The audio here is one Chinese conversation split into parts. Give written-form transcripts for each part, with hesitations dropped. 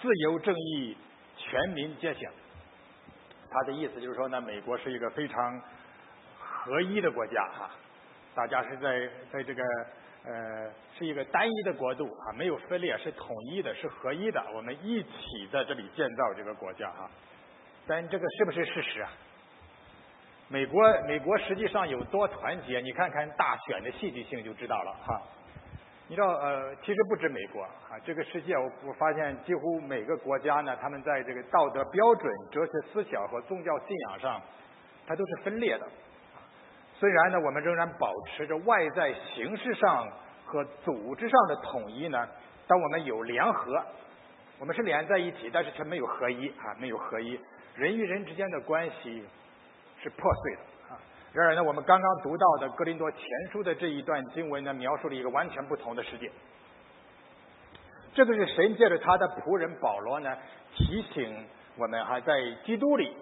自由正义，全民皆享。他的意思就是说呢，美国是一个非常合一的国家哈，大家是在这个是一个单一的国度啊，没有分裂，是统一的，是合一的，我们一起在这里建造这个国家哈。但这个是不是事实啊？美国实际上有多团结，你看看大选的戏剧性就知道了哈。你知道其实不止美国啊，这个世界我发现几乎每个国家呢，他们在这个道德标准、哲学思想和宗教信仰上，它都是分裂的。虽然呢，我们仍然保持着外在形式上和组织上的统一呢，但我们有联合，我们是连在一起，但是却没有合一啊，没有合一，人与人之间的关系是破碎的啊。然而呢，我们刚刚读到的哥林多前书的这一段经文呢，描述了一个完全不同的世界。这个是神借着他的仆人保罗呢，提醒我们哈，在基督里，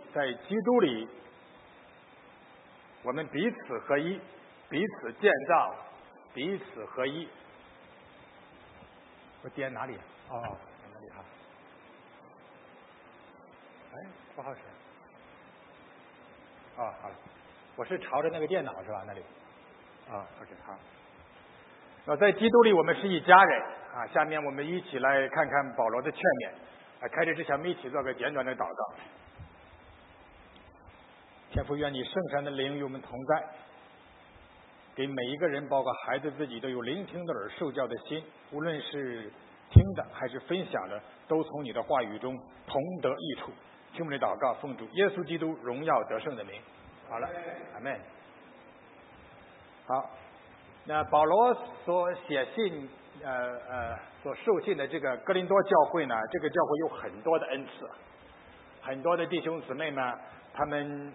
我们彼此合一，彼此建造，彼此合一。我点哪里？哦，哪里哈？哎，不好使。哦，好了，我是朝着那个电脑是吧？那里。啊 ，OK， 好。在基督里我们是一家人啊。下面我们一起来看看保罗的劝勉。开始之前，我们一起做个简短的祷告。天父，愿你圣善的灵与我们同在，给每一个人，包括孩子自己，都有聆听的耳、受教的心，无论是听的还是分享的，都从你的话语中同得益处。听我们的祷告，奉主耶稣基督荣耀得胜的名。好了，阿们。好，那保罗所写信所受信的这个哥林多教会呢，这个教会有很多的恩赐，很多的弟兄姊妹们，他们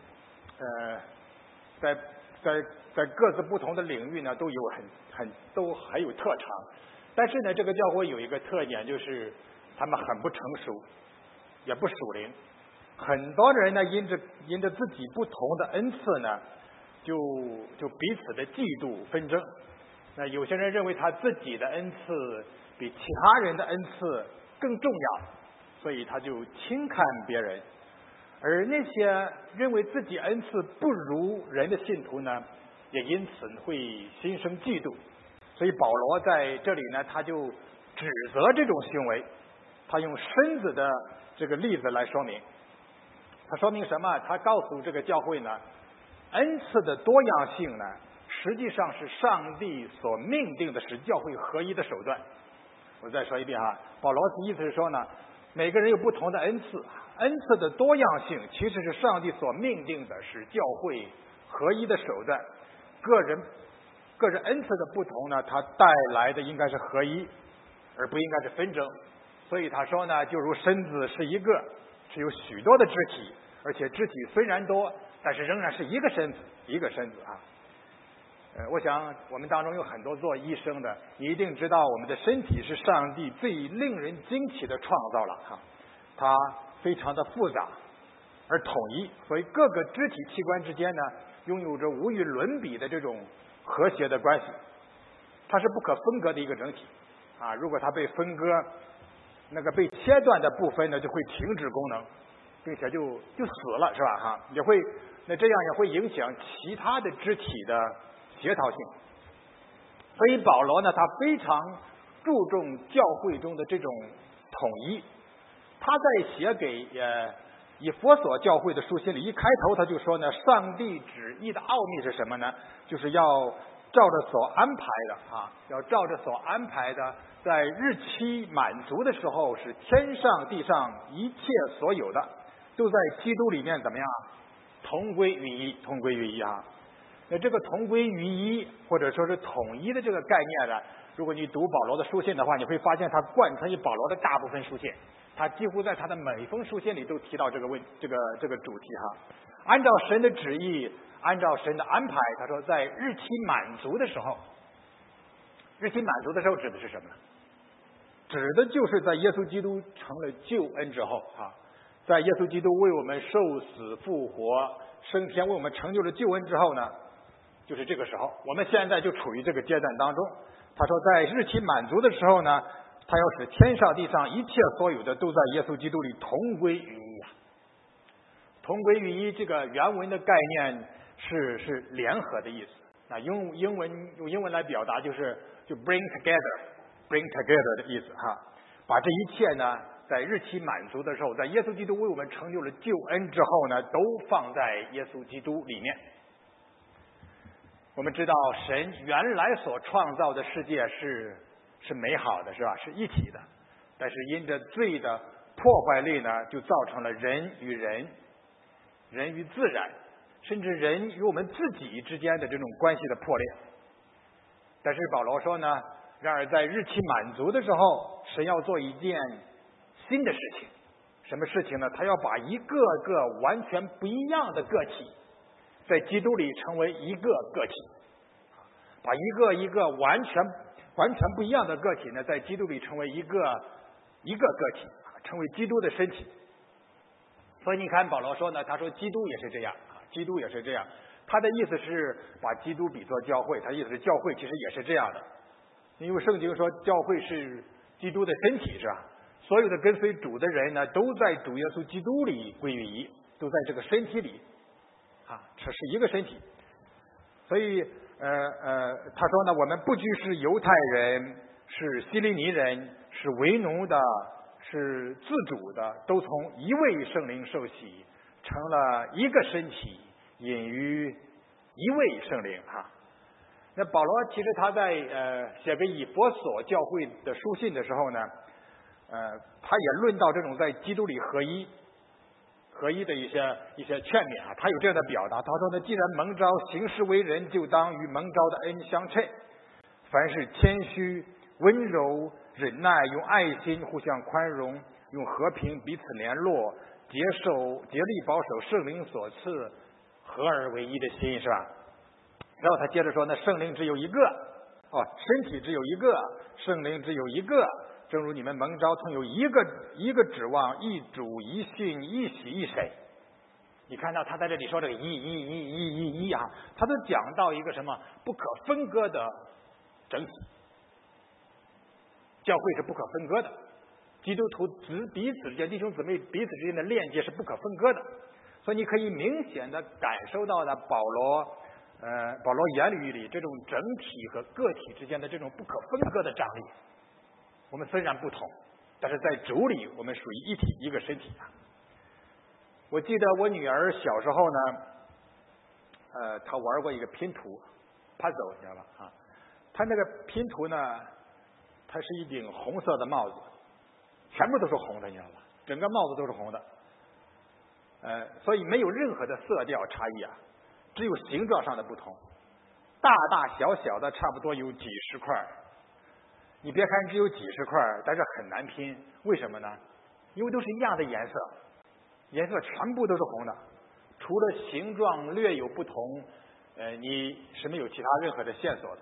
在各自不同的领域呢，都有都很有特长。但是呢，这个教会有一个特点，就是他们很不成熟，也不属灵。很多人呢，因着自己不同的恩赐呢，就彼此的嫉妒纷争。那有些人认为他自己的恩赐比其他人的恩赐更重要，所以他就轻看别人。而那些认为自己恩赐不如人的信徒呢，也因此会心生嫉妒。所以保罗在这里呢，他就指责这种行为，他用身子的这个例子来说明。他说明什么？他告诉这个教会呢，恩赐的多样性呢，实际上是上帝所命定的使教会合一的手段。我再说一遍哈，保罗的意思是说呢，每个人有不同的恩赐，恩赐的多样性其实是上帝所命定的使教会合一的手段。个人恩赐的不同呢，它带来的应该是合一，而不应该是纷争。所以他说呢，就如身子是一个，是有许多的肢体，而且肢体虽然多，但是仍然是一个身子啊。我想我们当中有很多做医生的，你一定知道我们的身体是上帝最令人惊奇的创造了哈，它非常的复杂而统一，所以各个肢体器官之间呢，拥有着无与伦比的这种和谐的关系，它是不可分割的一个整体啊。如果它被分割，那个被切断的部分呢，就会停止功能，并且就死了，是吧？哈，那这样也会影响其他的肢体的协调性。所以保罗呢，他非常注重教会中的这种统一。他在写给以弗所教会的书信里，一开头他就说呢，上帝旨意的奥秘是什么呢？就是要照着所安排的啊，要照着所安排的，在日期满足的时候，使天上地上一切所有的都在基督里面怎么样同归于一啊。那这个同归于一或者说是统一的这个概念呢，如果你读保罗的书信的话，你会发现他贯穿于保罗的大部分书信，他几乎在他的每封书信里都提到这个主题哈。按照神的旨意，按照神的安排，他说在日期满足的时候，日期满足的时候指的是什么呢？指的就是在耶稣基督成了救恩之后啊，在耶稣基督为我们受死复活升天，为我们成就了救恩之后呢，就是这个时候，我们现在就处于这个阶段当中。他说在日期满足的时候呢， 他要使天上地上一切所有的都在耶稣基督里同归于一啊。同归于一这个原文的概念是联合的意思。那用英文来表达就 bring together 的意思哈。把这一切呢，在日期满足的时候，在耶稣基督为我们成就了救恩之后呢，都放在耶稣基督里面。我们知道神原来所创造的世界是美好的，是吧？是一体的。但是因着罪的破坏力呢，就造成了人与人、人与自然，甚至人与我们自己之间的这种关系的破裂。但是保罗说呢，然而在日期满足的时候，神要做一件新的事情。什么事情呢？他要把一个个完全不一样的个体在基督里成为一个个体，把一个完全不一样的个体呢，在基督里成为一个个体，成为基督的身体。所以你看保罗说呢，他说基督也是这样，基督也是这样。他的意思是把基督比作教会，他的意思是教会其实也是这样的。因为圣经说教会是基督的身体，是吧？所有的跟随主的人呢，都在主耶稣基督里归于一，都在这个身体里这是一个身体。所以他说呢，我们不拘是犹太人，是希利尼人，是为奴的，是自主的，都从一位圣灵受洗，成了一个身体，隐于一位圣灵那保罗其实他在写给以弗所教会的书信的时候呢，他也论到这种在基督里合一的一些劝勉他有这样的表达。他说呢，既然蒙召行事为人，就当与蒙召的恩相称，凡是谦虚、温柔、忍耐，用爱心互相宽容，用和平彼此联络，竭力保守圣灵所赐合而为一的心，是吧？然后他接着说呢，圣灵只有一个身体只有一个，圣灵只有一个，正如你们蒙召曾有一个指望，一主一信一洗一水。你看到他在这里说这个一他都讲到一个什么不可分割的整体。教会是不可分割的，基督徒彼此之间，弟兄姊妹彼此之间的链接是不可分割的。所以你可以明显的感受到的保罗言语里这种整体和个体之间的这种不可分割的张力。我们虽然不同，但是在主里我们属于一体，一个身体我记得我女儿小时候呢，她玩过一个拼图 puzzle， 你知道吧她那个拼图呢，它是一顶红色的帽子，全部都是红的，你知道吧？整个帽子都是红的，所以没有任何的色调差异只有形状上的不同，大大小小的差不多有几十块。你别看只有几十块，但是很难拼。为什么呢？因为都是一样的颜色，颜色全部都是红的，除了形状略有不同，你是没有其他任何的线索的，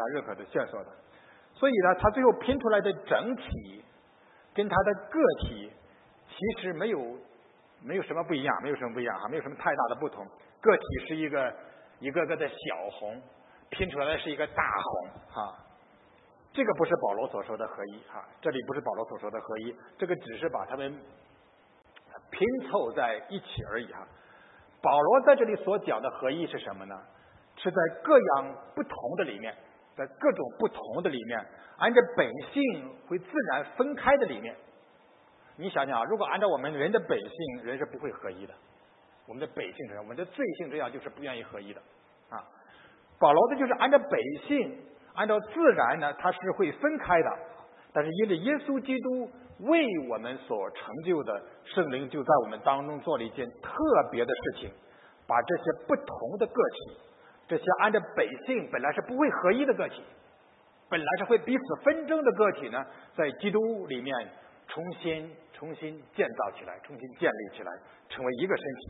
所以呢，它最后拼出来的整体跟它的个体其实没有什么不一样，没有什么太大的不同。个体是一个个的小红，拼出来的是一个大红这个不是保罗所说的合一这里不是保罗所说的合一，这个只是把它们拼凑在一起而已保罗在这里所讲的合一是什么呢？是在各样不同的里面，在各种不同的里面，按照本性会自然分开的里面。你想想如果按照我们人的本性，人是不会合一的。我们的本性这样，我们的罪性这样，就是不愿意合一的保罗的就是按照本性，按照自然呢，它是会分开的。但是因着耶稣基督为我们所成就的，圣灵就在我们当中做了一件特别的事情，把这些不同的个体，这些按照本性本来是不会合一的个体，本来是会彼此纷争的个体呢，在基督里面重新建造起来，重新建立起来，成为一个身体。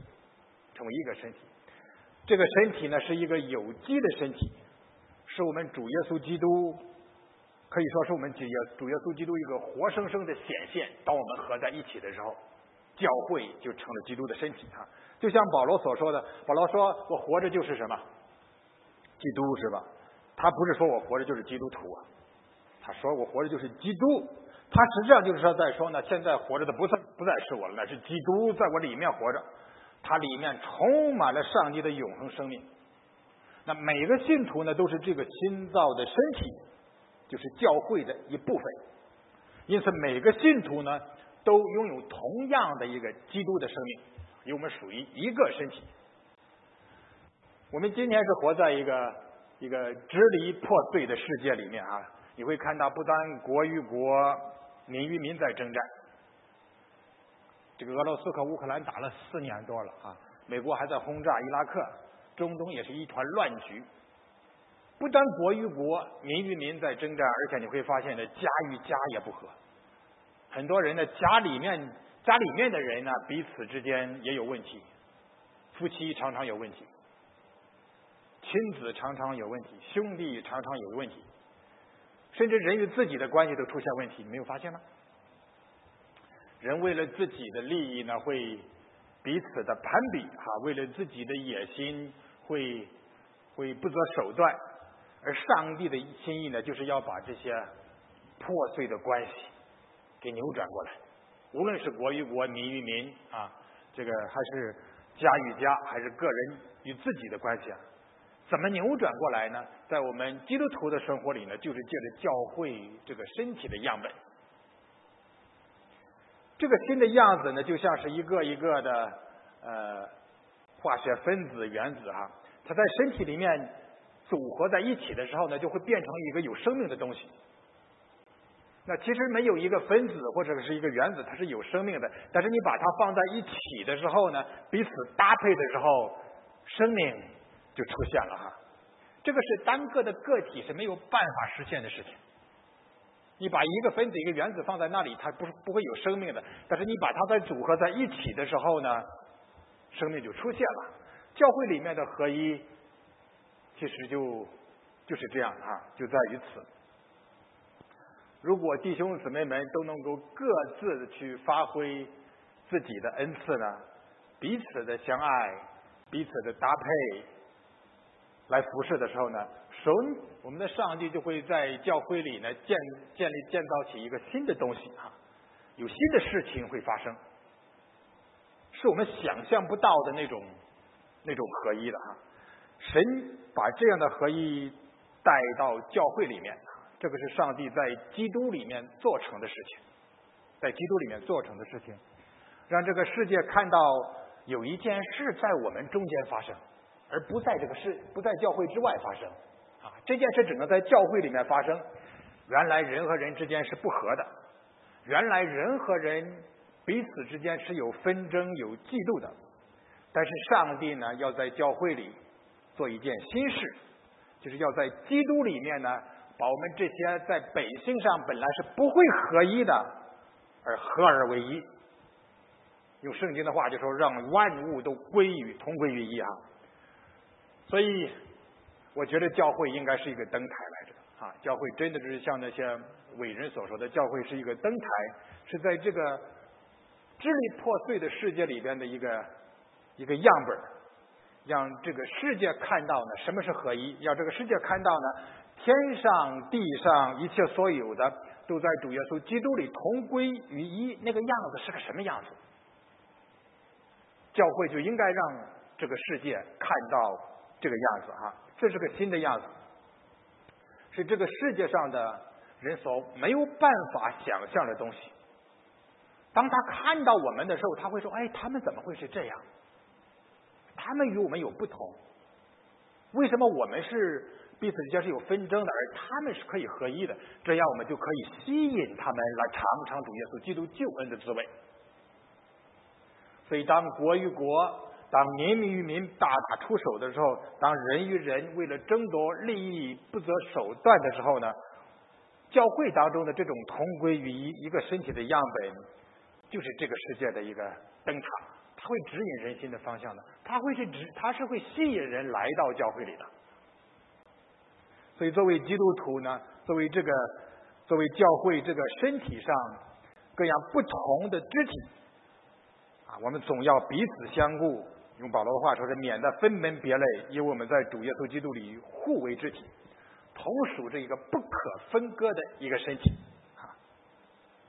这个身体呢，是一个有机的身体，是我们主耶稣基督，可以说是我们主耶稣基督一个活生生的显现。当我们合在一起的时候，教会就成了基督的身体就像保罗所说的，保罗说我活着就是什么？基督，是吧？他不是说我活着就是基督徒他说我活着就是基督， 他实际上就是说在说呢，现在活着的不再是我了，那是基督在我里面活着，他里面充满了上帝的永恒生命。那每个信徒呢，都是这个新造的身体，就是教会的一部分。因此每个信徒呢，都拥有同样的一个基督的生命，因为我们属于一个身体。我们今天是活在一个支离破碎的世界里面啊，你会看到不单国与国、民与民在征战，这个俄罗斯和乌克兰打了4年多了啊，美国还在轰炸伊拉克，中东也是一团乱局。不单国与国、民与民在征战，而且你会发现呢，家与家也不和。很多人呢，家里面的人呢，彼此之间也有问题，夫妻常常有问题，亲子常常有问题，兄弟常常有问题，甚至人与自己的关系都出现问题，你没有发现吗？人为了自己的利益呢，会彼此的攀比为了自己的野心会不择手段，而上帝的心意呢，就是要把这些破碎的关系给扭转过来，无论是国与国、民与民这个还是家与家，还是个人与自己的关系怎么扭转过来呢？在我们基督徒的生活里呢，就是借着教会这个身体的样本。这个新的样子呢，就像是一个一个的化学分子、原子它在身体里面组合在一起的时候呢，就会变成一个有生命的东西。那其实没有一个分子或者是一个原子它是有生命的，但是你把它放在一起的时候呢，彼此搭配的时候，生命就出现了这个是单个的个体是没有办法实现的事情。你把一个分子一个原子放在那里，它不会有生命的，但是你把它再组合在一起的时候呢，生命就出现了。教会里面的合一其实就是这样就在于此。如果弟兄姊妹们都能够各自的去发挥自己的恩赐呢，彼此的相爱，彼此的搭配来服侍的时候呢，我们的上帝就会在教会里呢建造起一个新的东西有新的事情会发生，是我们想象不到的那种合一的神把这样的合一带到教会里面，这个是上帝在基督里面做成的事情，在基督里面做成的事情，让这个世界看到有一件事在我们中间发生，而不在教会之外发生这件事只能在教会里面发生。原来人和人之间是不和的，原来人和人彼此之间是有纷争有嫉妒的，但是上帝呢，要在教会里做一件新事，就是要在基督里面呢，把我们这些在本性上本来是不会合一的，而合而为一。用圣经的话就说，让万物都同归于一所以我觉得教会应该是一个灯台来着教会真的是像那些伟人所说的，教会是一个灯台，是在这个支离破碎的世界里边的一个样本，让这个世界看到呢什么是合一，让这个世界看到呢，天上地上一切所有的都在主耶稣基督里同归于一，那个样子是个什么样子？教会就应该让这个世界看到这个样子这是个新的样子，是这个世界上的人所没有办法想象的东西。当他看到我们的时候，他会说，他们怎么会是这样？他们与我们有不同，为什么我们是彼此之间是有纷争的，而他们是可以合一的？这样我们就可以吸引他们来尝尝主耶稣基督救恩的滋味。所以当国与国，当民与民大打出手的时候，当人与人为了争夺利益不择手段的时候呢，教会当中的这种同归于一，一个身体的样本，就是这个世界的一个灯塔，它会指引人心的方向的，它是会吸引人来到教会里的。所以作为基督徒呢，作为教会这个身体上各样不同的肢体我们总要彼此相顾，用保罗的话说是免得分门别类，因为我们在主耶稣基督里互为肢体，同属这一个不可分割的一个身体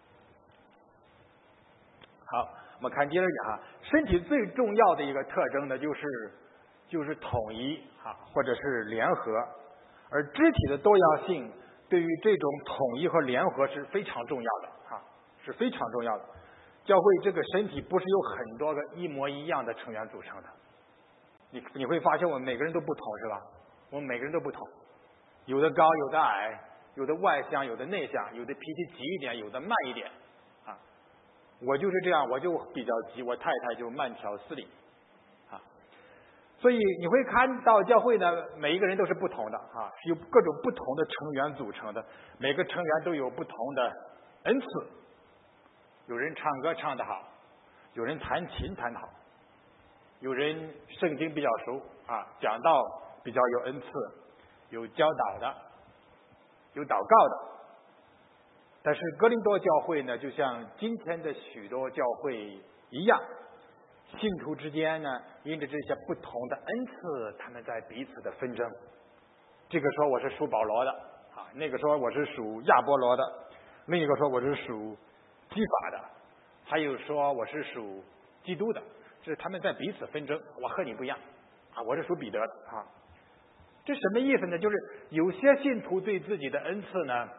好，我们看接着讲啊，身体最重要的一个特征呢，就是统一啊，或者是联合，而肢体的多样性对于这种统一和联合是非常重要的啊，是非常重要的。教会这个身体不是由很多个一模一样的成员组成的，你会发现我们每个人都不同，是吧？我们每个人都不同，有的高，有的矮，有的外向，有的内向，有的脾气急一点，有的慢一点啊。我就是这样，我就比较急，我太太就慢条斯理啊。所以你会看到教会呢，每一个人都是不同的啊，是由各种不同的成员组成的，每个成员都有不同的恩赐。有人唱歌唱得好，有人弹琴弹得好，有人圣经比较熟啊，讲道比较有恩赐，有教导的，有祷告的。但是哥林多教会呢，就像今天的许多教会一样，信徒之间呢，因着这些不同的恩赐，他们在彼此的纷争。这个说我是属保罗的啊，那个说我是属亚波罗的，另一个说我是属基法的，还有说我是属基督的，这是他们在彼此纷争。我和你不一样啊，我是属彼得的啊。这什么意思呢？就是有些信徒对自己的恩赐呢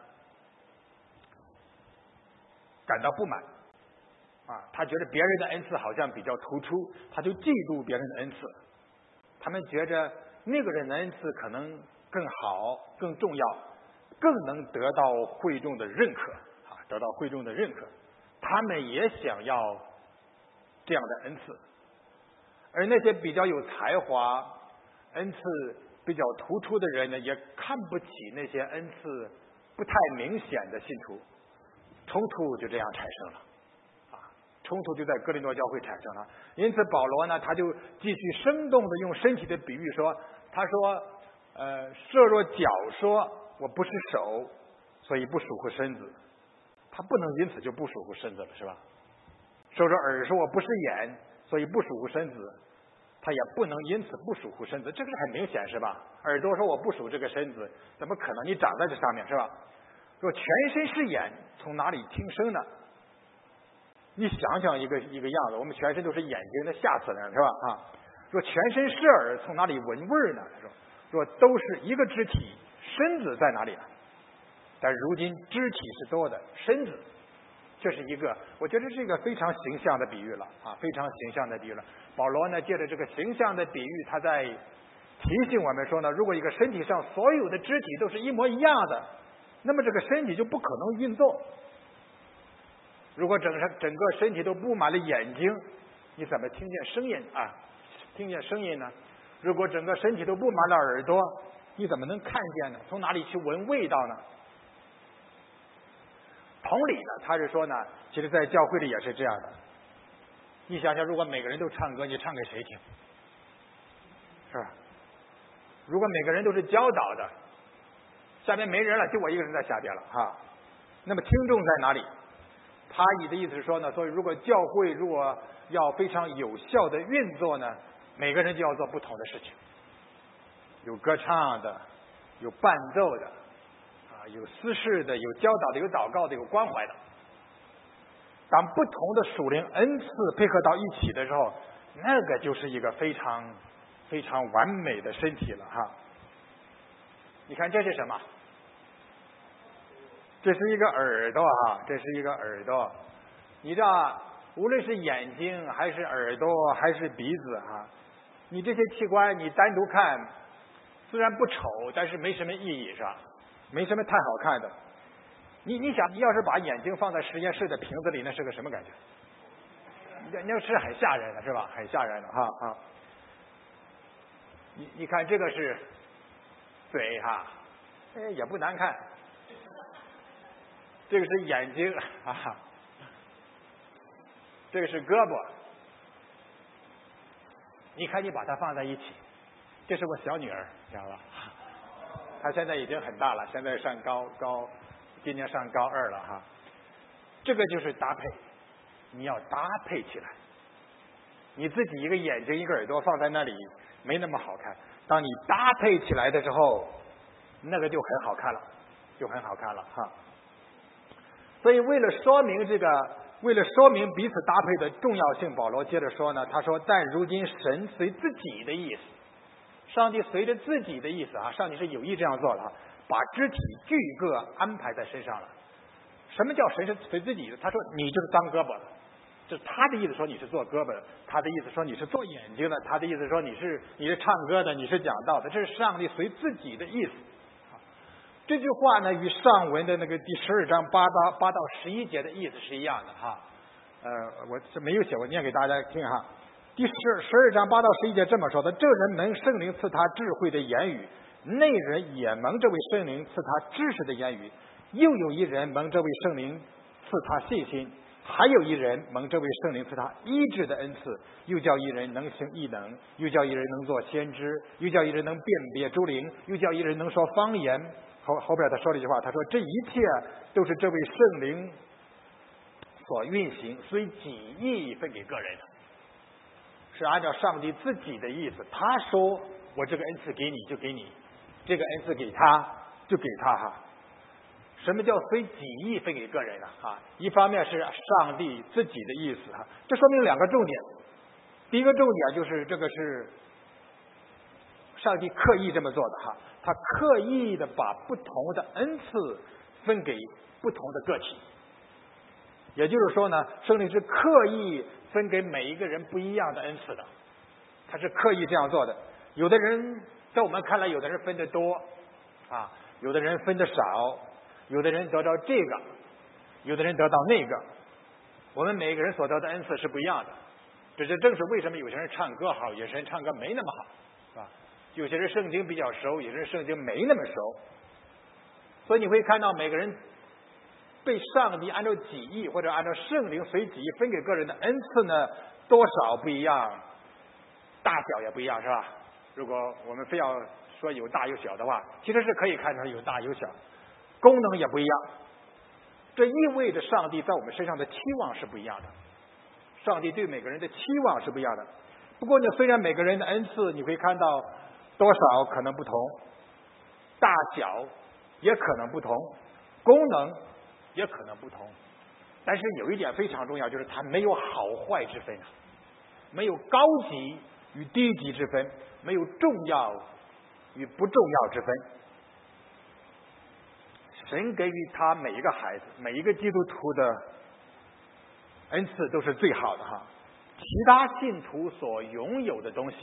感到不满啊，他觉得别人的恩赐好像比较突出，他就嫉妒别人的恩赐。他们觉着那个人的恩赐可能更好、更重要，更能得到会众的认可啊，得到会众的认可。他们也想要这样的恩赐，而那些比较有才华、恩赐比较突出的人呢，也看不起那些恩赐不太明显的信徒，冲突就这样产生了啊，冲突就在哥林多教会产生了。因此保罗呢，他就继续生动的用身体的比喻说，他说设若脚说我不是手，所以不属乎身子，他不能因此就不属乎身子了，是吧？说耳说我不是眼，所以不属乎身子，他也不能因此不属乎身子，这个是很明显，是吧？耳朵说我不属这个身子，怎么可能？你长在这上面，是吧？说全身是眼，从哪里听声呢？你想想一个样子，我们全身都是眼睛，那吓死人，是吧？啊，说全身是耳，从哪里闻味呢？说都是一个肢体，身子在哪里呢？但如今肢体是多的，身子，这是一个，我觉得是一个非常形象的比喻了啊，非常形象的比喻了。保罗呢，借着这个形象的比喻，他在提醒我们说呢，如果一个身体上所有的肢体都是一模一样的，那么这个身体就不可能运作。如果整个身体都布满了眼睛，你怎么听见声音啊？听见声音呢？如果整个身体都布满了耳朵，你怎么能看见呢？从哪里去闻味道呢？同理呢，他是说呢，其实在教会里也是这样的。你想想，如果每个人都唱歌，你唱给谁听？是吧？如果每个人都是教导的，下边没人了，就我一个人在下边了哈。那么听众在哪里？他的意思是说呢，所以如果教会如果要非常有效的运作呢，每个人就要做不同的事情，有歌唱的，有伴奏的啊，有司事的，有教导的，有祷告的，有关怀的。当不同的属灵恩赐配合到一起的时候，那个就是一个非常非常完美的身体了哈。你看这是什么？这是一个耳朵哈，这是一个耳朵。你知道，无论是眼睛还是耳朵还是鼻子哈，你这些器官你单独看，虽然不丑，但是没什么意义，是吧？没什么太好看的。你想，你要是把眼睛放在实验室的瓶子里，那是个什么感觉？那是很吓人的，是吧？很吓人的哈啊！你看这个是嘴哈，也不难看。这个是眼睛啊，这个是胳膊。你看，你把它放在一起，这是我小女儿，知道吧？她现在已经很大了，现在上高，今年上高2了哈。这个就是搭配，你要搭配起来。你自己一个眼睛一个耳朵放在那里没那么好看，当你搭配起来的时候，那个就很好看了，就很好看了哈。所以为了说明这个为了说明彼此搭配的重要性，保罗接着说呢，他说但如今神随自己的意思，上帝随着自己的意思啊，上帝是有意这样做的啊，把肢体俱各安排在身上了。什么叫神是随自己的？他说你就是当胳膊的，就是他的意思说你是做胳膊的，他的意思说你是做眼睛的，他的意思说你是唱歌的，你是讲道的，这是上帝随自己的意思。这句话呢，与上文的那个第12章8到11节的意思是一样的哈。我这没有写，我念给大家听哈。第12章8到11节这么说的：这人蒙圣灵赐他智慧的言语，那人也蒙这位圣灵赐他知识的言语。又有一人蒙这位圣灵赐他信心，还有一人蒙这位圣灵赐他医治的恩赐，又叫一人能行异能，又叫一人能做先知，又叫一人能辨别诸灵，又叫一人能说方言。后边他说了一句话，他说这一切都是这位圣灵所运行，随己意分给个人的，是按照上帝自己的意思。他说我这个恩赐给你就给你，这个恩赐给他就给他哈。什么叫随己意分给个人呢？一方面是上帝自己的意思哈，这说明2个重点。第一个重点就是这个是上帝刻意这么做的哈，他刻意的把不同的恩赐分给不同的个体。也就是说呢，圣灵是刻意分给每一个人不一样的恩赐的，他是刻意这样做的。有的人在我们看来，有的人分得多啊，有的人分得少，有的人得到这个，有的人得到那个。我们每个人所得的恩赐是不一样的，这正是为什么有些人唱歌好，有些人唱歌没那么好，是吧？有些人圣经比较熟，有些人圣经没那么熟。所以你会看到每个人被上帝按照己意或者按照圣灵随己意分给个人的恩赐呢，多少不一样，大小也不一样，是吧？如果我们非要说有大有小的话，其实是可以看出来有大有小，功能也不一样。这意味着上帝在我们身上的期望是不一样的，上帝对每个人的期望是不一样的。不过呢，虽然每个人的恩赐你会看到多少可能不同，大小也可能不同，功能也可能不同，但是有一点非常重要，就是它没有好坏之分，没有高级与低级之分，没有重要与不重要之分。神给予他每一个孩子，每一个基督徒的恩赐都是最好的哈。其他信徒所拥有的东西，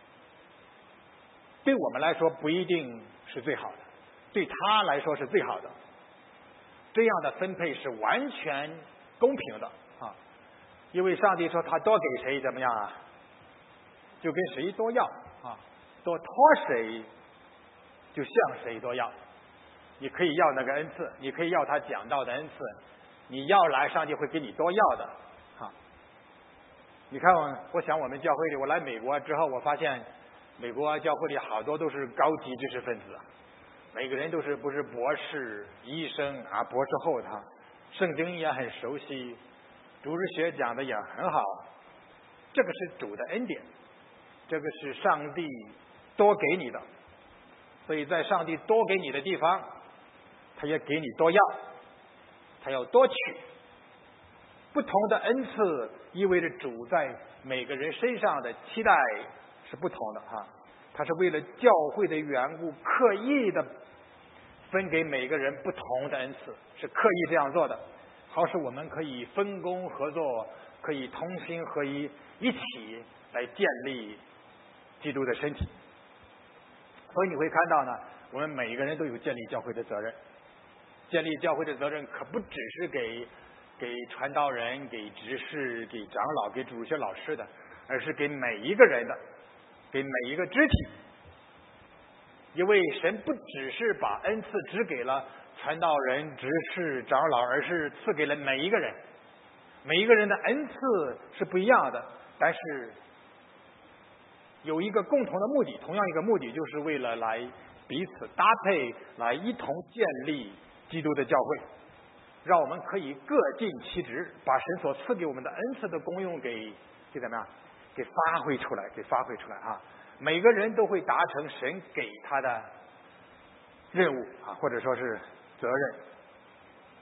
对我们来说不一定是最好的，对他来说是最好的。这样的分配是完全公平的啊，因为上帝说他多给谁怎么样啊，就跟谁多要啊，多托谁就向谁多要。你可以要那个恩赐，你可以要他讲道的恩赐，你要来上帝会给你多要的啊。你看我想我们教会里，我来美国之后，我发现美国教会里好多都是高级知识分子，每个人都是不是博士、医生啊，博士后他圣经也很熟悉，主日学讲的也很好。这个是主的恩典，这个是上帝多给你的，所以在上帝多给你的地方，他也给你多要，他要多取。不同的恩赐意味着主在每个人身上的期待是不同的哈，他是为了教会的缘故刻意的分给每个人不同的恩赐，是刻意这样做的，好使我们可以分工合作，可以同心合一，一起来建立基督的身体。所以你会看到呢，我们每一个人都有建立教会的责任。建立教会的责任可不只是给传道人、给执事、给长老、给主学老师的，而是给每一个人的，给每一个肢体。因为神不只是把恩赐只给了传道人、执事、长老，而是赐给了每一个人。每一个人的恩赐是不一样的，但是有一个共同的目的，同样一个目的，就是为了来彼此搭配，来一同建立基督的教会，让我们可以各尽其职，把神所赐给我们的恩赐的功用给怎么样？给发挥出来啊！每个人都会达成神给他的任务啊，或者说是责任。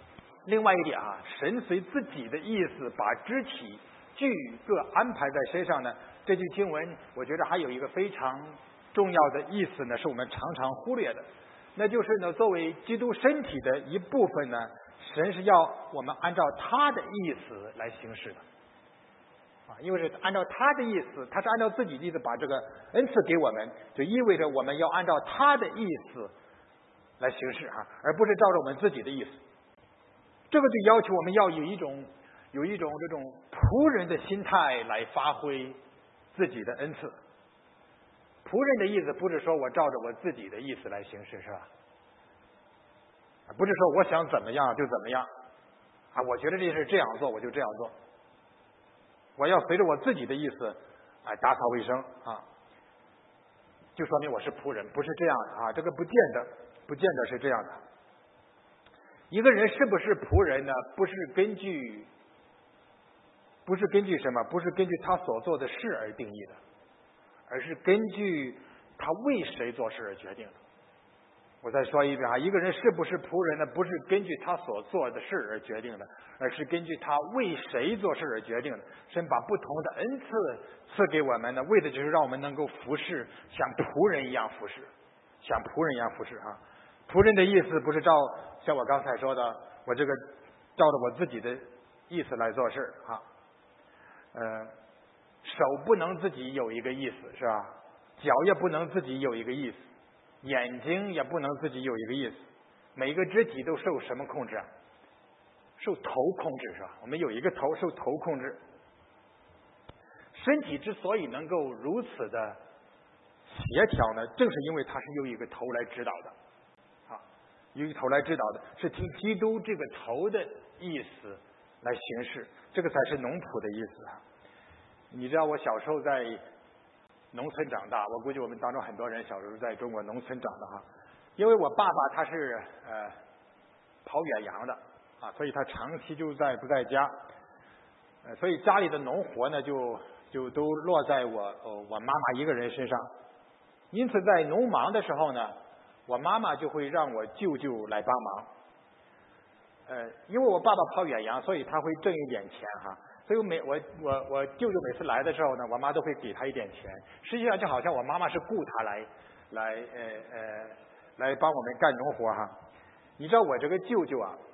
另外一点啊，神随自己的意思把肢体具各安排在身上呢，这句经文我觉得还有一个非常重要的意思呢，是我们常常忽略的，那就是呢，作为基督身体的一部分呢，神是要我们按照他的意思来行事的啊，因为是按照他的意思，他是按照自己的意思把这个恩赐给我们，就意味着我们要按照他的意思来行事啊，而不是照着我们自己的意思。这个就要求我们要有一种这种仆人的心态来发挥自己的恩赐。仆人的意思不是说我照着我自己的意思来行事，是吧？不是说我想怎么样就怎么样啊，我觉得这事这样做我就这样做，我要随着我自己的意思打扫卫生啊，就说明我是仆人，不是这样的啊，这个不见得是这样的。一个人是不是仆人呢？不是根据什么？不是根据他所做的事而定义的，而是根据他为谁做事而决定的。我再说一遍啊，一个人是不是仆人呢？不是根据他所做的事而决定的，而是根据他为谁做事而决定的。神把不同的恩赐赐给我们呢，为的就是让我们能够服侍，像仆人一样服侍，啊。仆人的意思不是像我刚才说的，我这个照着我自己的意思来做事啊。手不能自己有一个意思，是吧？脚也不能自己有一个意思，眼睛也不能自己有一个意思。每一个肢体都受什么控制啊？受头控制，是吧？我们有一个头，受头控制。身体之所以能够如此的协调呢，正是因为它是由一个头来指导的。由一个头来指导的，是听基督这个头的意思来行事，这个才是农仆的意思啊。你知道我小时候在农村长大，我估计我们当中很多人小时候在中国农村长的哈，因为我爸爸他是跑远洋的啊，所以他长期就不在家，所以家里的农活呢就都落在我妈妈一个人身上，因此在农忙的时候呢，我妈妈就会让我舅舅来帮忙，因为我爸爸跑远洋，所以他会挣一点钱哈，所以我舅舅每次来的时候呢，我妈都会给他一点钱，实际上就好像我妈妈是雇他来帮我们干农活哈。你知道我这个舅舅啊，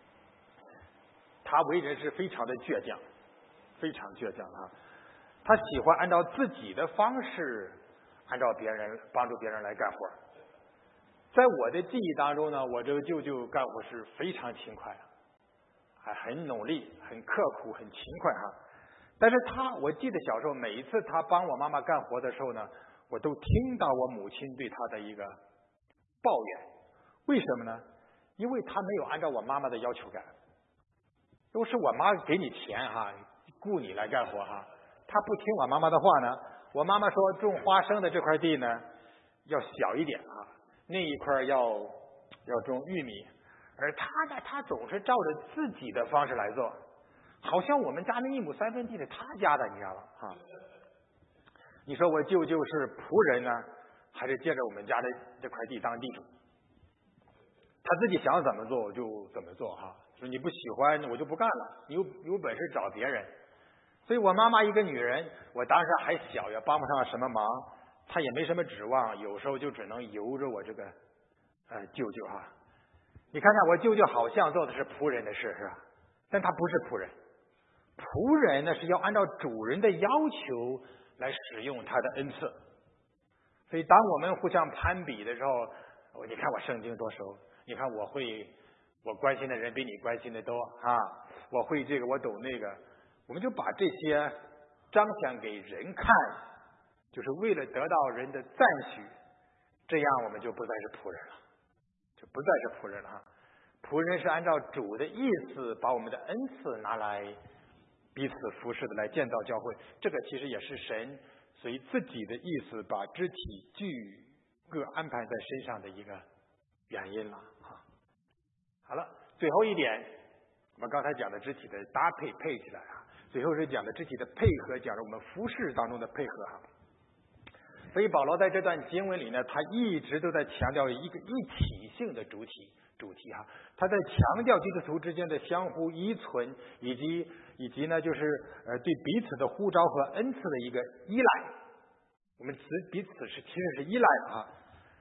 他为人是非常的倔强，非常倔强啊，他喜欢按照自己的方式，帮助别人来干活。在我的记忆当中呢，我这个舅舅干活是非常勤快，还很努力，很刻苦，很勤快哈。但是我记得小时候每一次他帮我妈妈干活的时候呢，我都听到我母亲对他的一个抱怨。为什么呢？因为他没有按照我妈妈的要求干。都是我妈给你钱哈，雇你来干活哈，他不听我妈妈的话呢。我妈妈说种花生的这块地呢要小一点啊，那一块要种玉米，而他呢，他总是照着自己的方式来做，好像我们家那1亩3分地是他家的，你知道吧？哈，你说我舅舅是仆人呢，还是借着我们家的这块地当地主？他自己想怎么做我就怎么做哈，说你不喜欢我就不干了，你有本事找别人。所以我妈妈一个女人，我当时还小，也帮不上什么忙，她也没什么指望，有时候就只能由着我这个舅舅哈。你看看我舅舅好像做的是仆人的事是吧？但他不是仆人，仆人呢是要按照主人的要求来使用他的恩赐。所以当我们互相攀比的时候，你看我圣经多熟，你看我关心的人比你关心的多啊，我会这个我懂那个，我们就把这些彰显给人看，就是为了得到人的赞许，这样我们就不再是仆人了，就不再是仆人了啊。仆人是按照主的意思把我们的恩赐拿来彼此服侍的，来建造教会。这个其实也是神随自己的意思把肢体具各安排在身上的一个原因了啊。好了，最后一点，我们刚才讲的肢体的搭配配起来啊，最后是讲的肢体的配合，讲了我们服侍当中的配合啊。所以保罗在这段经文里呢，他一直都在强调一个一体性的主体， 主题哈，他在强调基督徒之间的相互依存，以及呢就是对彼此的呼召和恩赐的一个依赖。我们彼此其实是依赖的哈。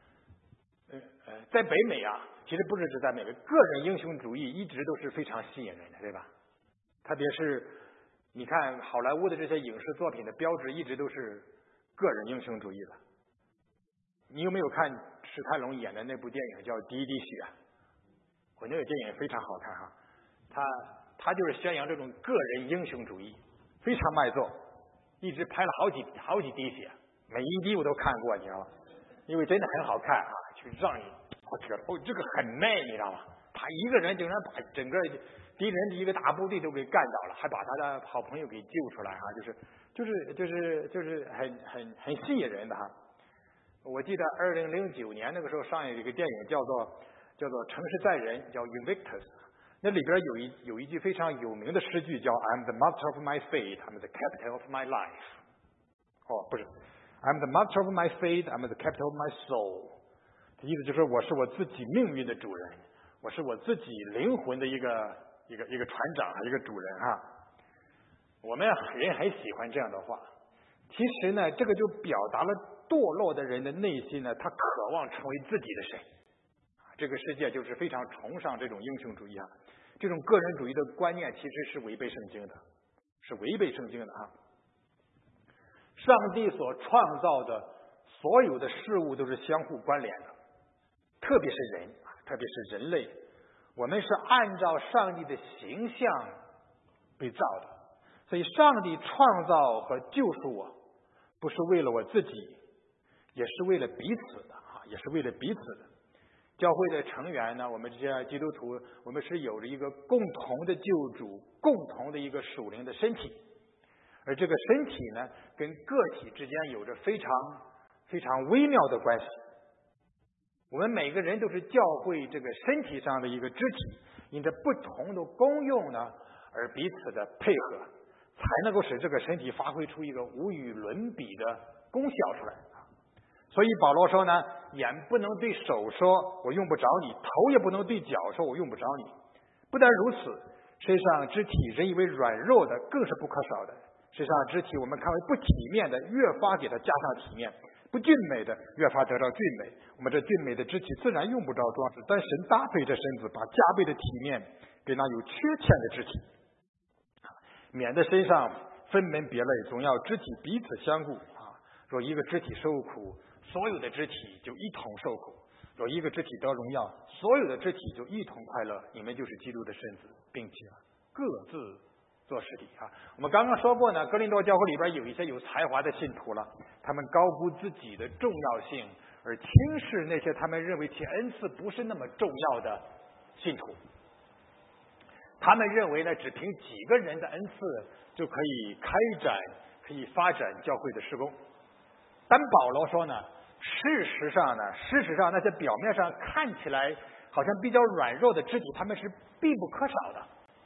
在北美啊，其实不是只在美国，个人英雄主义一直都是非常吸引人的，对吧？特别是你看好莱坞的这些影视作品的标志，一直都是个人英雄主义的。你有没有看史泰龙演的那部电影叫《第一滴血》？我那个电影非常好看哈，他就是宣扬这种个人英雄主义，非常卖座，一直拍了好几滴血，每一滴我都看过，你知道吗？因为真的很好看啊，就让你觉得这个很媚，你知道吗？他一个人竟然把整个敌人的一个大部队都给干倒了，还把他的好朋友给救出来啊，就是很吸引人的哈。我记得2009年那个时候上映一个电影叫做《城市在人》，叫 Invictus， 那里边有一句非常有名的诗句叫 I'm the master of my fate, I'm the captain of my life。 不是 I'm the master of my fate, I'm the captain of my soul。 意思就是我是我自己命运的主人，我是我自己灵魂的一个船长，一个主人哈。我们人很喜欢这样的话。其实呢，这个就表达了堕落的人的内心呢，他渴望成为自己的神。这个世界就是非常崇尚这种英雄主义啊，这种个人主义的观念其实是违背圣经的，啊。上帝所创造的所有的事物都是相互关联的，特别是人类，我们是按照上帝的形象被造的，所以上帝创造和救赎我，不是为了我自己，也是为了彼此的啊，也是为了彼此的。教会的成员呢，我们这些基督徒，我们是有着一个共同的救主，共同的一个属灵的身体，而这个身体呢，跟个体之间有着非常非常微妙的关系。我们每个人都是教会这个身体上的一个肢体，因着不同的功用呢，而彼此的配合，才能够使这个身体发挥出一个无与伦比的功效出来。所以保罗说呢，眼不能对手说我用不着你，头也不能对脚说我用不着你。不但如此，身上肢体人以为软弱的更是不可少的。身上肢体我们看为不体面的，越发给它加上体面；不俊美的，越发得到俊美。我们这俊美的肢体自然用不着装饰，但神搭配这身子，把加倍的体面给那有缺欠的肢体，免得身上分门别类，总要肢体彼此相顾啊。若一个肢体受苦，所有的肢体就一同受苦；若一个肢体得荣耀，所有的肢体就一同快乐。你们就是基督的身子，并且各自做实体啊。我们刚刚说过呢，哥林多教会里边有一些有才华的信徒了，他们高估自己的重要性，而轻视那些他们认为其恩赐不是那么重要的信徒。他们认为呢，只凭几个人的恩赐就可以开展、可以发展教会的事工。但保罗说呢，事实上那些表面上看起来好像比较软弱的肢体，他们是必不可少的，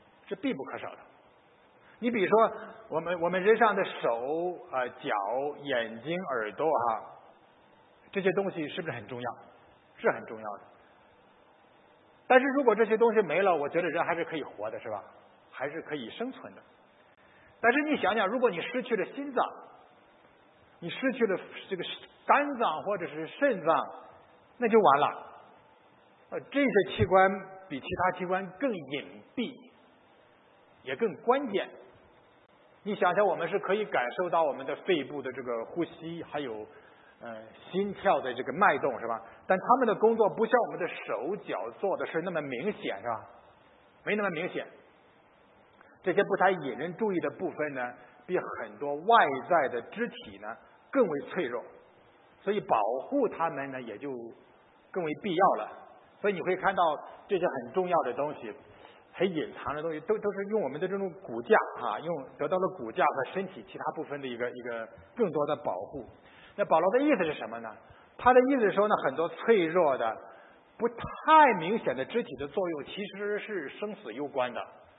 你比如说我们人上的手脚、眼睛、耳朵这些东西是不是很重要？是很重要的。但是如果这些东西没了，我觉得人还是可以活的，是吧？还是可以生存的。但是你想想，如果你失去了心脏，你失去了这个肝脏或者是肾脏，那就完了。这些器官比其他器官更隐蔽，也更关键。你想想，我们是可以感受到我们的肺部的这个呼吸，还有心跳的这个脉动，是吧？但他们的工作不像我们的手脚做的是那么明显，是吧？没那么明显。这些不太引人注意的部分呢，比很多外在的肢体呢更为脆弱，所以保护他们呢也就更为必要了。所以你会看到这些很重要的东西，很隐藏的东西，都是用我们的这种骨架用得到了骨架和身体其他部分的一个更多的保护。那保罗的意思是什么呢？他的意思是说呢，很多脆弱的、不太明显的肢体的作用，其实是生死攸关的。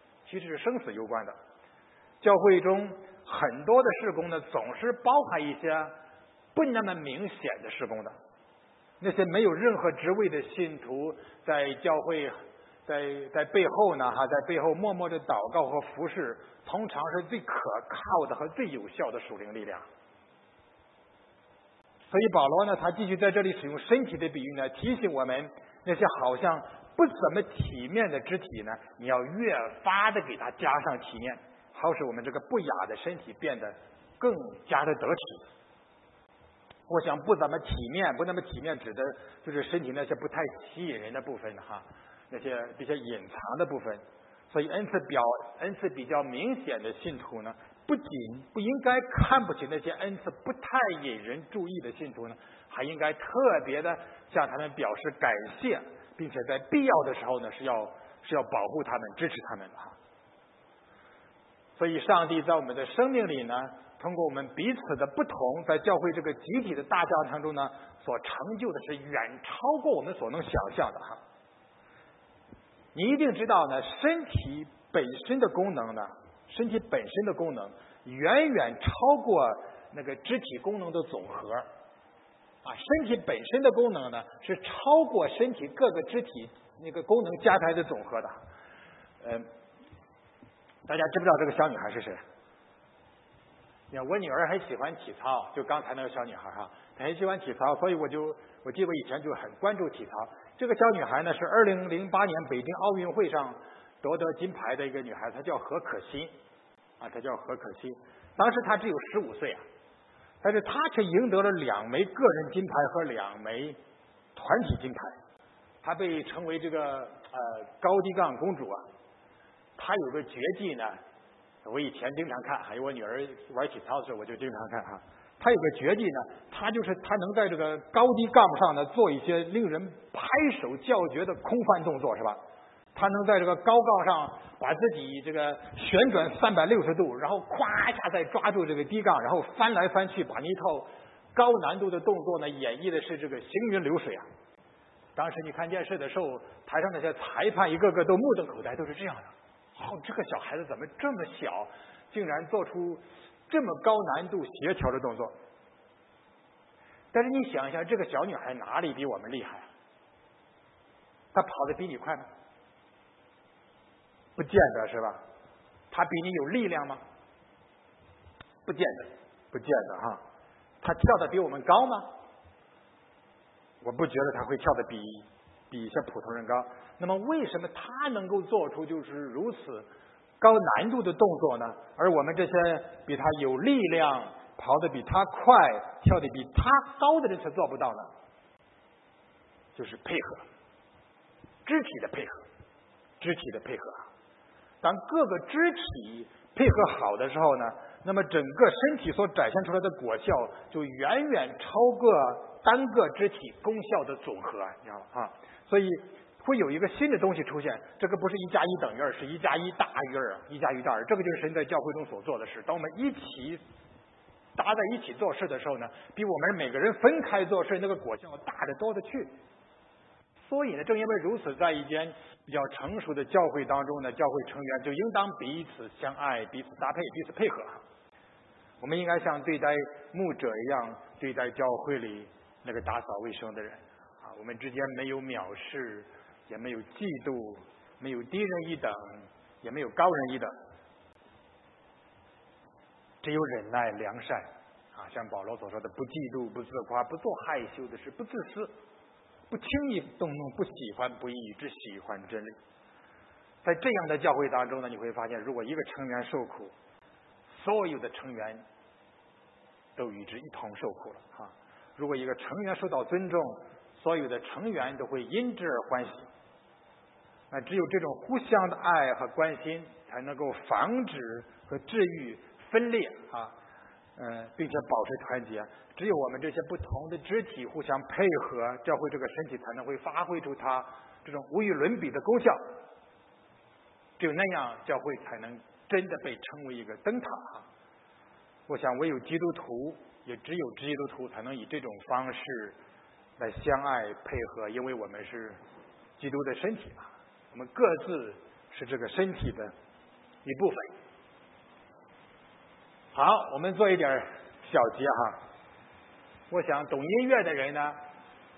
教会中很多的事工呢，总是包含一些不那么明显的事工的。 那些没有任何职位的信徒，在教会在背后呢在背后默默的祷告和服侍，通常是最可靠的和最有效的属灵力量。所以保罗呢，他继续在这里使用身体的比喻呢，提醒我们那些好像不怎么体面的肢体呢，你要越发的给它加上体面，好使我们这个不雅的身体变得更加的得体。我想不怎么体面指的就是身体那些不太吸引人的部分那些比较隐藏的部分。所以恩赐比较明显的信徒呢，不仅不应该看不起那些恩赐不太引人注意的信徒呢，还应该特别的向他们表示感谢，并且在必要的时候呢，是要保护他们、支持他们的所以上帝在我们的生命里呢，通过我们彼此的不同，在教会这个集体的大教堂中呢，所成就的是远超过我们所能想象的你一定知道呢，身体本身的功能远远超过那个肢体功能的总和身体本身的功能呢，是超过身体各个肢体那个功能加起来的总和的。大家知不知道这个小女孩是谁？我女儿很喜欢体操，就刚才那个小女孩她很喜欢体操，所以我记得我以前就很关注体操。这个小女孩呢，是2008年北京奥运会上夺得金牌的一个女孩，她叫何可欣她叫何可欣。当时她只有15岁但是她却赢得了2枚个人金牌和2枚团体金牌。她被称为这个高低杠公主她有个绝技呢，我以前经常看，还有我女儿玩体操的时候我就经常看她有个绝技呢，她能在这个高低杠上呢做一些令人拍手叫绝的空翻动作，是吧？她能在这个高杠上把自己这个旋转360度，然后咵一下再抓住这个低杠，然后翻来翻去，把那一套高难度的动作呢演绎的是这个行云流水当时你看电视的时候，台上那些裁判一个个都目瞪口呆，都是这样的。这个小孩子怎么这么小，竟然做出这么高难度协调的动作？但是你想一下，这个小女孩哪里比我们厉害她跑得比你快吗？不见得，是吧？她比你有力量吗？不见得她跳得比我们高吗？我不觉得她会跳得比一些普通人高。那么为什么她能够做出就是如此高难度的动作呢？而我们这些比她有力量、跑得比她快、跳得比她高的人却做不到呢？就是配合，肢体的配合。当各个肢体配合好的时候呢，那么整个身体所展现出来的果效就远远超过单个肢体功效的总和，你知道吗？所以会有一个新的东西出现，这个不是1+1等于2，是1+1大于2，1+1大于2。这个就是神在教会中所做的事。当我们一起搭在一起做事的时候呢，比我们每个人分开做事那个果效大得多的去。所以呢，正因为如此，在一间比较成熟的教会当中呢，教会成员就应当彼此相爱、彼此搭配、彼此配合。我们应该像对待牧者一样对待教会里那个打扫卫生的人我们之间没有藐视，也没有嫉妒，没有低人一等，也没有高人一等，只有忍耐、良善像保罗所说的，不嫉妒，不自夸，不做害羞的事，不自私，不轻易动怒，不喜欢不义，只喜欢真理。在这样的教会当中呢，你会发现，如果一个成员受苦，所有的成员都与之一同受苦了如果一个成员受到尊重，所有的成员都会因之而欢喜。那只有这种互相的爱和关心，才能够防止和治愈分裂并且保持团结。只有我们这些不同的肢体互相配合，教会这个身体才能会发挥出它这种无与伦比的功效。只有那样，教会才能真的被称为一个灯塔我想唯有基督徒，也只有基督徒才能以这种方式来相爱配合，因为我们是基督的身体我们各自是这个身体的一部分。好，我们做一点小结我想懂音乐的人呢，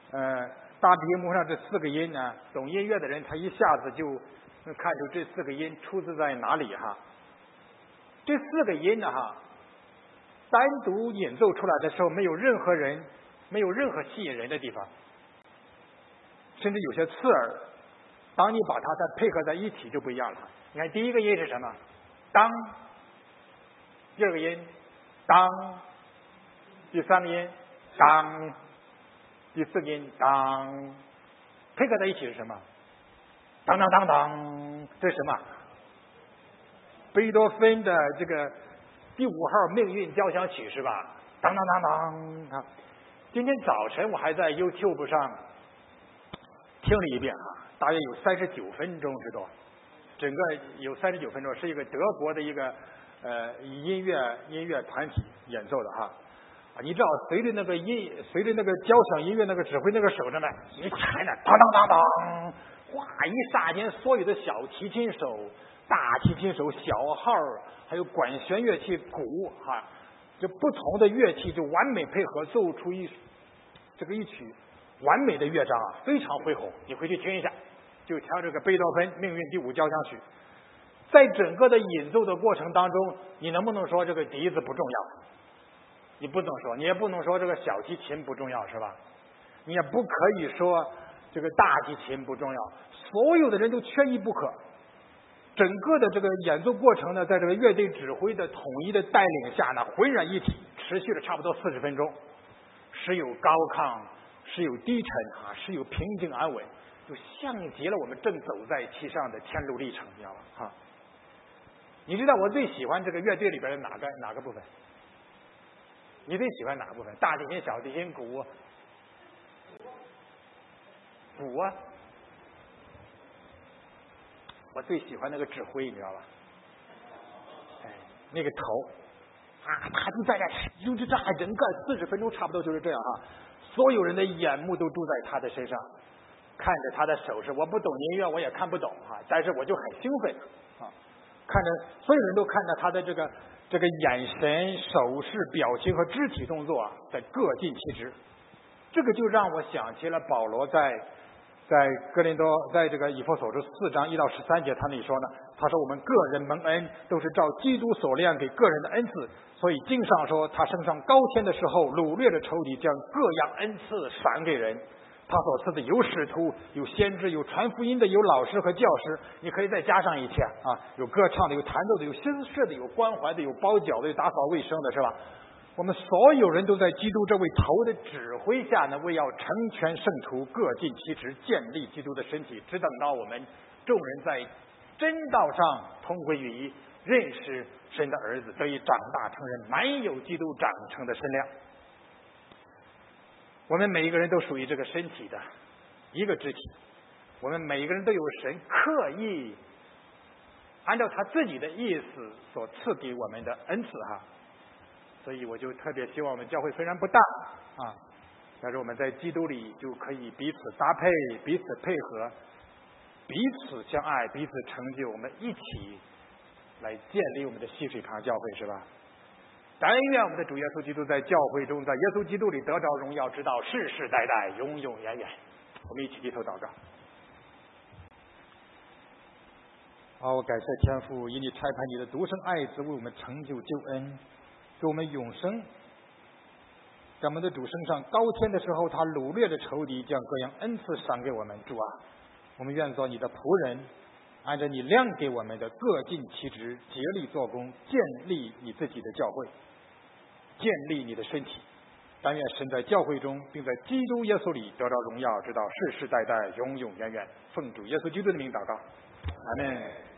大屏幕上这4个音呢，懂音乐的人他一下子就能看出这4个音出自在哪里哈。这4个音呢哈，单独演奏出来的时候没有任何吸引人的地方，甚至有些刺耳。当你把它再配合在一起就不一样了。你看第一个音是什么？当。第二个音当。第三个音当。第四个音当。配合在一起是什么？当当当当。这是什么？贝多芬的这个第5号命运交响曲是吧？当当当当。今天早晨我还在 YouTube 上听了一遍大约有39分钟之多，整个有39分钟，是一个德国的一个音乐团体演奏的你知道随着那个交响音乐那个指挥那个手上呢一弹呢，当当当当，哗，一霎间所有的小提琴手、大提琴手、小号还有管弦乐器鼓就不同的乐器就完美配合，奏出一曲完美的乐章非常恢宏。你回去听一下，就调这个贝多芬命运第5交响曲。在整个的演奏的过程当中，你能不能说这个笛子不重要？你不能说，你也不能说这个小提琴不重要，是吧？你也不可以说这个大提琴不重要，所有的人都缺一不可。整个的这个演奏过程呢，在这个乐队指挥的统一的带领下呢，浑然一体，持续了差不多40分钟，时有高亢，时有低沉时有平静安稳，就像极了我们正走在其上的天路历程，你知道吗？你知道我最喜欢这个乐队里边的哪个部分？你最喜欢哪个部分？大提琴、小提琴、鼓我最喜欢那个指挥，你知道吧？那个头他就在那，就是这整个40分钟差不多就是这样所有人的眼目都注在他的身上，看着他的手势。我不懂音乐，我也看不懂但是我就很兴奋看着所有人都看着他的这个眼神、手势、表情和肢体动作在各尽其职。这个就让我想起了保罗在哥林多，在这个以弗所书4章1到13节，他那里说呢，他说我们个人蒙恩都是照基督所量给个人的恩赐，所以经上说他升上高天的时候，掳掠了仇敌，将各样恩赐赏给人。他所赐的有使徒，有先知，有传福音的，有老师和教师，你可以再加上一切有歌唱的，有弹奏的，有诗社的，有关怀的，有包饺的，有打扫卫生的，是吧？我们所有人都在基督这位头的指挥下呢，为要成全圣徒，各尽其职，建立基督的身体，只等到我们众人在真道上同归于一，认识神的儿子，得以长大成人，满有基督长成的身量。我们每一个人都属于这个身体的一个肢体，我们每一个人都有神刻意按照他自己的意思所赐给我们的恩赐所以我就特别希望我们教会虽然不大但是我们在基督里就可以彼此搭配，彼此配合，彼此相爱，彼此成就，我们一起来建立我们的溪水堂教会，是吧？但愿我们的主耶稣基督在教会中，在耶稣基督里得着荣耀，直到世世代代，永永远远。我们一起低头祷告。我感谢天父，以你差派你的独生爱子为我们成就救恩，给我们永生。在我们的主升上高天的时候，他掳掠的仇敌，将各样恩赐赏给我们。主我们愿做你的仆人，按照你量给我们的，各尽其职，竭力做工，建立你自己的教会，建立你的身体。但愿神在教会中，并在基督耶稣里得到荣耀，直到世世代代，永永远远。奉主耶稣基督的名祷告，阿们。